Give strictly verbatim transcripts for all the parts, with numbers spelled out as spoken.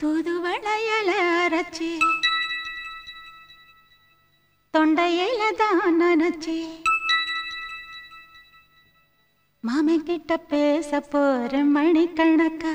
தூதுவளையல அரைச்சி தொண்டையில தான் நனைச்சி மாமி கிட்ட பேச போற மணிக்கணக்கா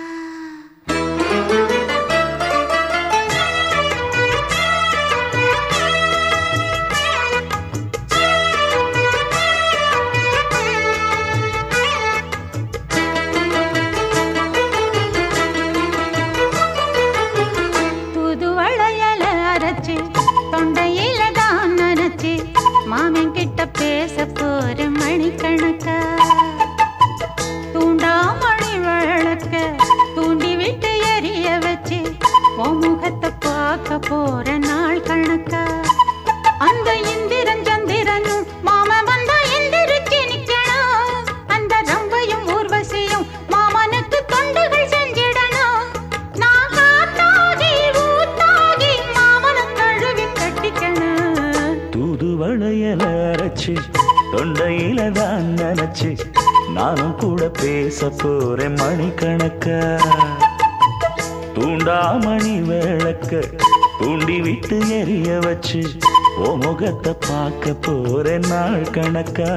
தொண்டையில தான் நனைச்சி மாமன் கிட்ட பேச போற மணிக்கணக்கா தூண்டா மணி விளக்க தூண்டி விட்டு எரிய வச்சு உன் முகத்தை பார்க்க போற நாள் கணக்கா அந்த இந்திரன் சந்திரனும் மாமன் வந்தா எந்திரிச்சு நிக்கணும் அந்த ரம்பையும் ஊர்வசியும் மாமனுக்கு தொண்டுகள் செஞ்சிடணும் நான் காத்தாகி ஊத்தாகி மாமனை கழுவி கட்டிக்கணும் தூதுவளையல அரைச்சி தொண்டையில தான் நினைச்சு நானும் கூட பேச போறேன் மணிக்கணக்கா தூண்டா மணி விளக்க தூண்டி விட்டு எரிய வச்சு ஓ முகத்தை பார்க்க போறேன் நாள் கணக்கா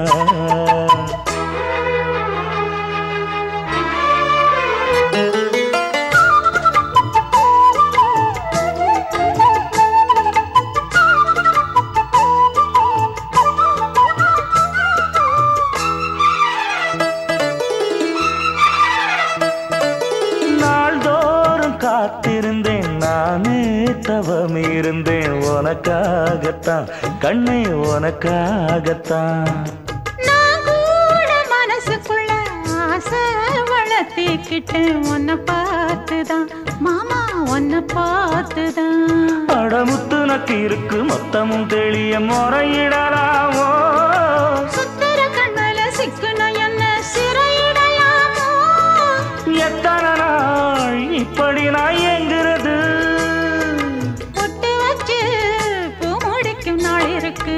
காத்திருந்தேன் நானே தவம் இருந்தேன் உனக்காகத்தான் கண்ணே உனக்காகத்தான் நான் கூட மனசுக்குள்ள ஆசை வளர்த்திக்கிட்டேன் உன்னை பார்த்துதான் மாமா உன்னை பார்த்துதான் அடமுத்து நக்கு இருக்கு மொத்தமும் தெளிய முறையிடலாமோ சுத்தர கண்ணல சிக்குன என்ன சிறையிடலாமோ எத்தனை நாள் இப்படி நான் எங்கிறது பொட்டு வச்சு பூ முடிக்கும் நாள் இருக்கு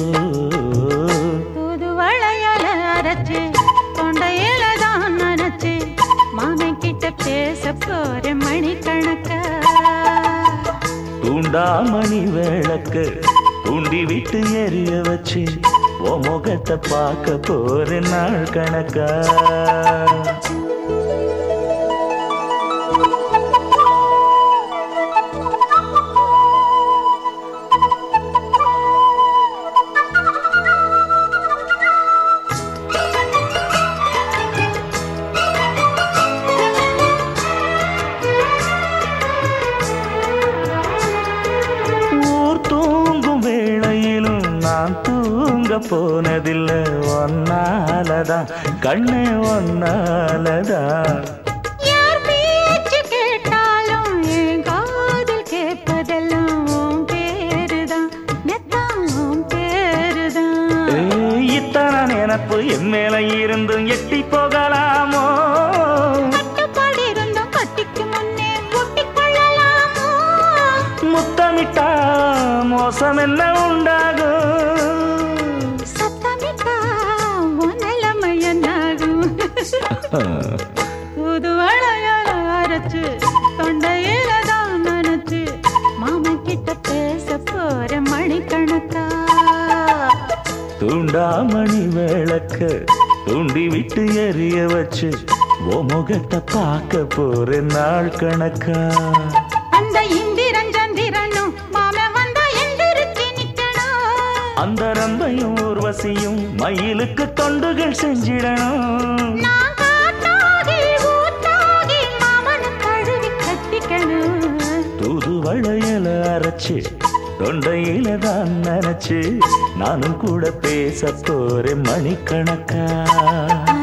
தூதுவளையல அரைச்சு தொண்டையில தான் நனைச்சு மாமன் கிட்ட பேச போற மணிக்கணக்கா தூண்டா மணி விளக்க தூண்டி விட்டு எரிய வச்சு ஓ முகத்தை பார்க்க போற நாள் கணக்கா தூங்க போனதில்ல ஒன்னாலதான் கண்ணே ஒன்னாலதான் யார் பேச்சு கேட்டாலும் என் காதில் கேட்பதெல்லாம் உன் பேருதான் நெத்தான் உன் பேருதான் இத்தனை நினப்பு என் மேல இருந்தும் எட்டி போகலாமோ கட்டுப்பாடு இருந்தும் கட்டிக்கு முன்னே ஒட்டிக் கொள்ளலாமோ முத்தமிட்டா மோசம் என்ன உண்டாகும் தூதுவளையல அரைச்சு தொண்டையில தான் நனைச்சு மாமன் கிட்ட பேச போற மணிக்கணக்கா தூண்டா மணி விளக்க தூண்டி விட்டு எரிய வச்சு ஓ முகத்தை பார்க்க போற நாள் கணக்கா அந்த இந்திரன் சந்திரனும் மாமன் வந்தா எந்திரிச்சு நிக்கணும் அந்த ரம்பையும் ஊர்வசியும் மயிலுக்கு தொண்டுகள் செஞ்சிடணும் நான் காத்தாகி ஊத்தாகி மாமனை கழுவி கட்டிக்கணும் தூதுவளையல அரைச்சு தொண்டையில தான் நினைச்சு நானும் கூட பேச போறேன் மணிக்கணக்கா